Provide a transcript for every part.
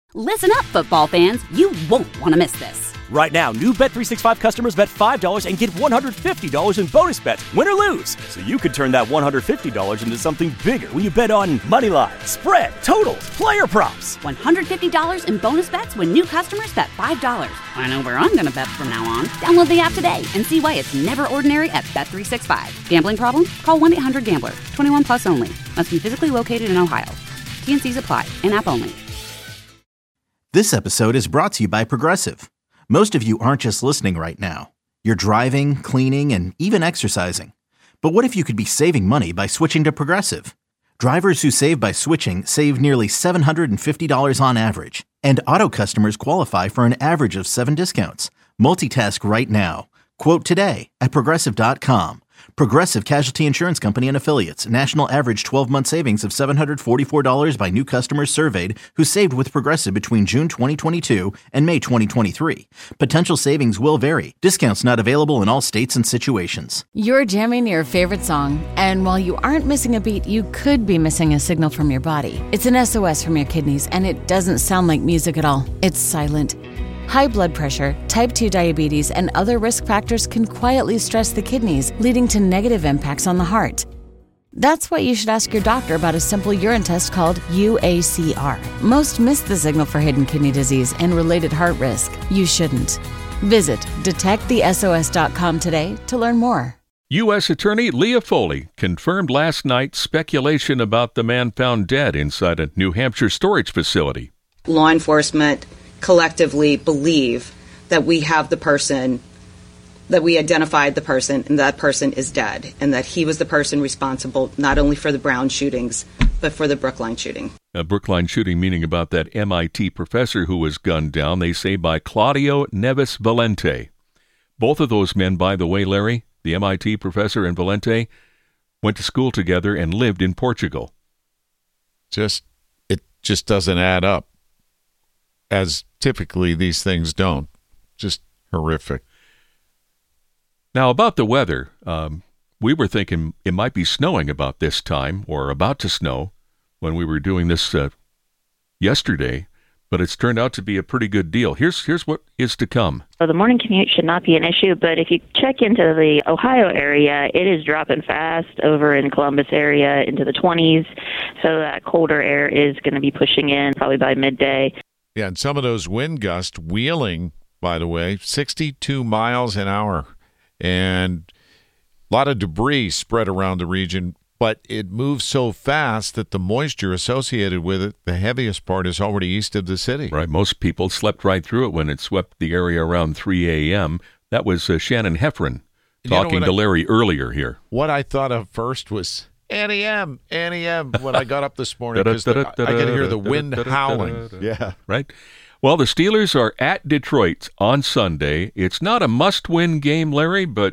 Listen up, football fans. You won't want to miss this. Right now, new Bet365 customers bet $5 and get $150 in bonus bets, win or lose. So you could turn that $150 into something bigger when you bet on money line, spread, totals, player props. $150 in bonus bets when new customers bet $5. I know where I'm going to bet from now on. Download the app today and see why it's never ordinary at Bet365. Gambling problem? Call 1-800-GAMBLER. 21 plus only. Must be physically located in Ohio. T&Cs apply. In-app only. This episode is brought to you by Progressive. Most of you aren't just listening right now. You're driving, cleaning, and even exercising. But what if you could be saving money by switching to Progressive? Drivers who save by switching save nearly $750 on average. And auto customers qualify for an average of 7 discounts. Multitask right now. Quote today at Progressive.com. Progressive Casualty Insurance Company and Affiliates. National average 12-month savings of $744 by new customers surveyed who saved with Progressive between June 2022 and May 2023. Potential savings will vary. Discounts not available in all states and situations. You're jamming your favorite song, and while you aren't missing a beat, you could be missing a signal from your body. It's an SOS from your kidneys, and it doesn't sound like music at all. It's silent. High blood pressure, type 2 diabetes, and other risk factors can quietly stress the kidneys, leading to negative impacts on the heart. That's why you should ask your doctor about a simple urine test called UACR. Most miss the signal for hidden kidney disease and related heart risk. You shouldn't. Visit detectthesos.com today to learn more. U.S. Attorney Leah Foley confirmed last night speculation about the man found dead inside a New Hampshire storage facility. Law enforcement collectively believe that we have the person, that we identified the person, and that person is dead, and that he was the person responsible not only for the Brown shootings, but for the Brookline shooting. A Brookline shooting meaning about that MIT professor who was gunned down, they say, by Claudio Neves Valente. Both of those men, by the way, Larry, the MIT professor and Valente, went to school together and lived in Portugal. It just doesn't add up. As typically these things don't. Just horrific. Now, about the weather, we were thinking it might be snowing about this time, or about to snow, when we were doing this yesterday, but it's turned out to be a pretty good deal. Here's what is to come. So the morning commute should not be an issue, but if you check into the Ohio area, it is dropping fast over in Columbus area into the 20s, so that colder air is going to be pushing in probably by midday. Yeah, and some of those wind gusts, Wheeling, by the way, 62 miles an hour. And a lot of debris spread around the region, but it moves so fast that the moisture associated with it, the heaviest part is already east of the city. Right, most people slept right through it when it swept the area around 3 a.m. That was Shannon Heffron talking to Larry earlier here. What I thought of first was Annie M, when I got up this morning, because I could hear the wind howling. Yeah. Right. Well, the Steelers are at Detroit on Sunday. It's not a must-win game, Larry, but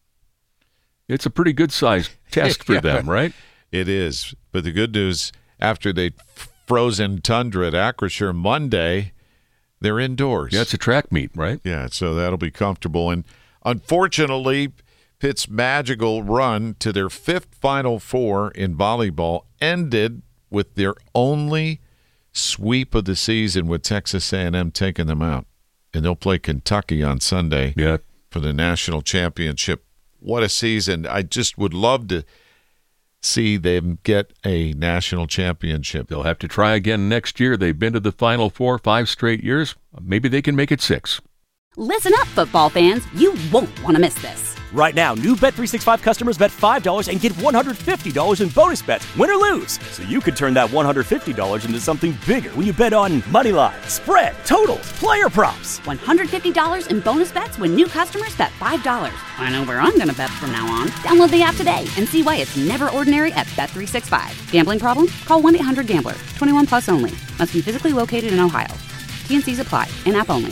it's a pretty good-sized test for them, right? It is. But the good news, after they frozen tundra at Acrisure Monday, they're indoors. Yeah, it's a track meet, right? Yeah, so that'll be comfortable. And unfortunately, Pitt's magical run to their 5th Final Four in volleyball ended with their only sweep of the season, with Texas A&M taking them out. And they'll play Kentucky on Sunday for the national championship. What a season. I just would love to see them get a national championship. They'll have to try again next year. They've been to the Final Four 5 straight years. Maybe they can make it 6. Listen up, football fans. You won't want to miss this. Right now, new Bet365 customers bet $5 and get $150 in bonus bets, win or lose. So you could turn that $150 into something bigger when you bet on money line, spread, totals, player props. $150 in bonus bets when new customers bet $5. I know where I'm going to bet from now on. Download the app today and see why it's never ordinary at Bet365. Gambling problem? Call 1-800-GAMBLER. 21 plus only. Must be physically located in Ohio. T&Cs apply. In-app only.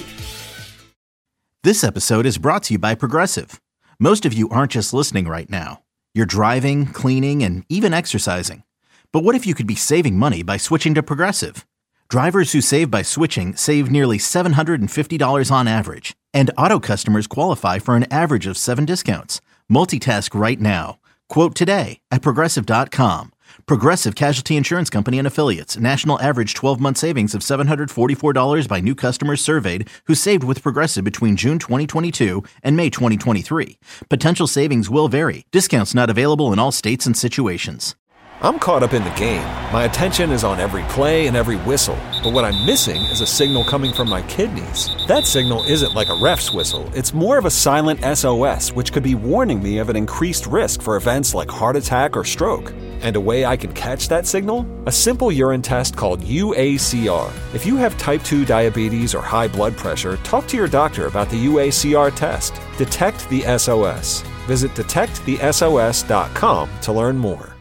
This episode is brought to you by Progressive. Most of you aren't just listening right now. You're driving, cleaning, and even exercising. But what if you could be saving money by switching to Progressive? Drivers who save by switching save nearly $750 on average. And auto customers qualify for an average of 7 discounts. Multitask right now. Quote today at Progressive.com. Progressive Casualty Insurance Company and Affiliates. National average 12-month savings of $744 by new customers surveyed who saved with Progressive between June 2022 and May 2023. Potential savings will vary. Discounts not available in all states and situations. I'm caught up in the game. My attention is on every play and every whistle. But what I'm missing is a signal coming from my kidneys. That signal isn't like a ref's whistle. It's more of a silent SOS, which could be warning me of an increased risk for events like heart attack or stroke. And a way I can catch that signal? A simple urine test called UACR. If you have type 2 diabetes or high blood pressure, talk to your doctor about the UACR test. Detect the SOS. Visit detectthesos.com to learn more.